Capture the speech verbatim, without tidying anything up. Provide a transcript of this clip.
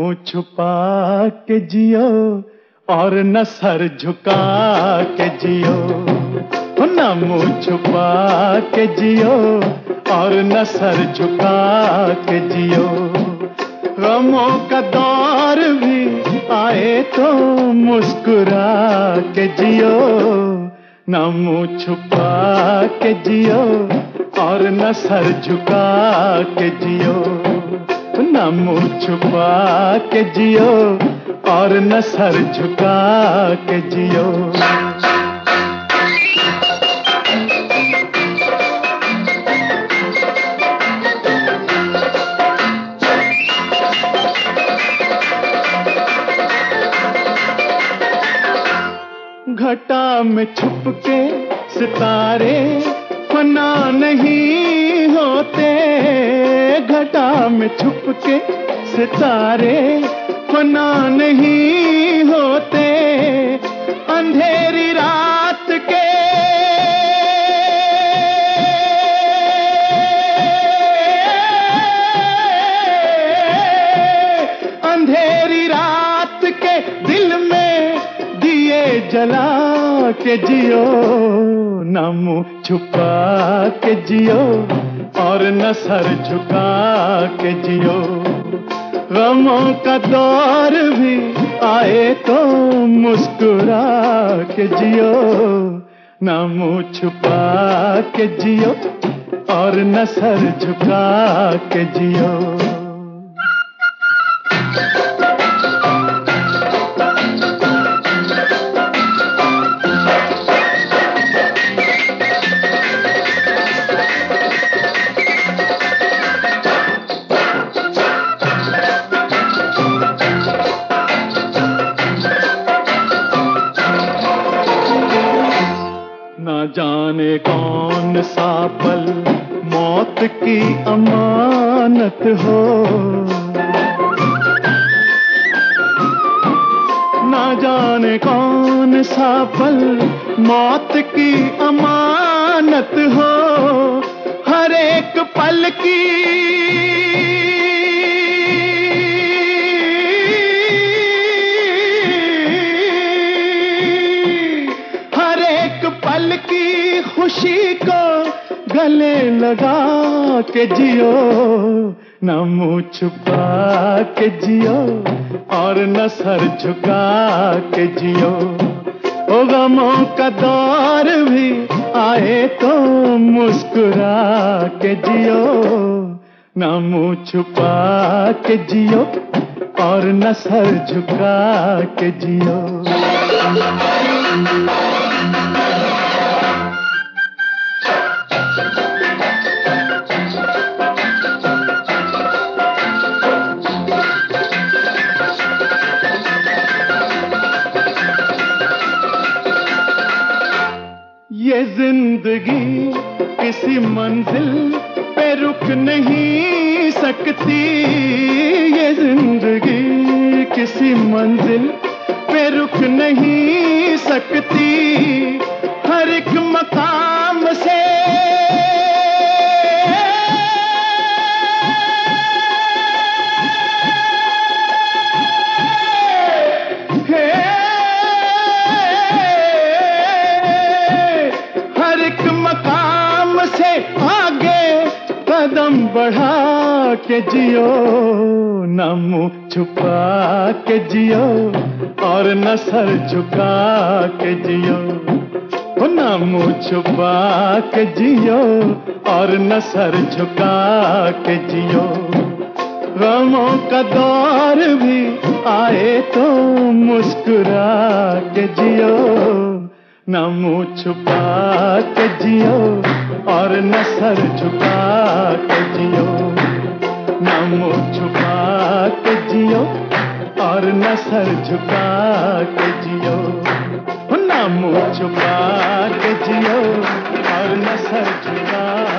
मुंह छुपा के जियो और न सर झुका के जियो, न मुंह छुपा के जियो और न सर झुका के जियो। गमों का दौर भी आए तो मुस्कुरा के जियो, न मुंह छुपा के जियो और न सर झुका के जियो, न मुंह छुपा के जियो और न सर झुका के जियो। घटा में छुप के सितारे फना नहीं होते, घटा में छुप के सितारे फना नहीं होते। अंधेरी रात के अंधेरी रात के दिल में दिए जला के जियो, न मुंह छुपा के जियो और न सर झुका के जियो। गमों का दौर भी आए तो मुस्कुरा के जियो, न मुंह छुपा के जियो और न सर झुका के जियो। ना जाने कौन सा पल मौत की अमानत हो, ना जाने कौन सा पल मौत की अमानत हो। हर एक पल की पल की खुशी को गले लगा के जियो, न मुंह छुपा के जियो और न सर झुका के जियो। ओ गमों का दौर भी आए तो मुस्कुरा के जियो, न मुंह छुपा के जियो और न सर झुका के जियो। ये जिंदगी किसी मंजिल पे रुक नहीं सकती, ये जिंदगी किसी मंजिल पे रुक नहीं सकती। हर एक मकाम से कदम बढ़ा के जियो, न मुंह छुपा के जियो और न सर झुका के जियो, न मुंह छुपा के जियो और न सर झुका के जियो। गमों का दौर भी आए तो मुस्कुरा के जियो, न मुंह छुपा के जियो और न सर झुका के जियो, न मुंह छुपा के जियो और न सर झुका के जियो, न मुंह छुपा के जियो और न सर झुका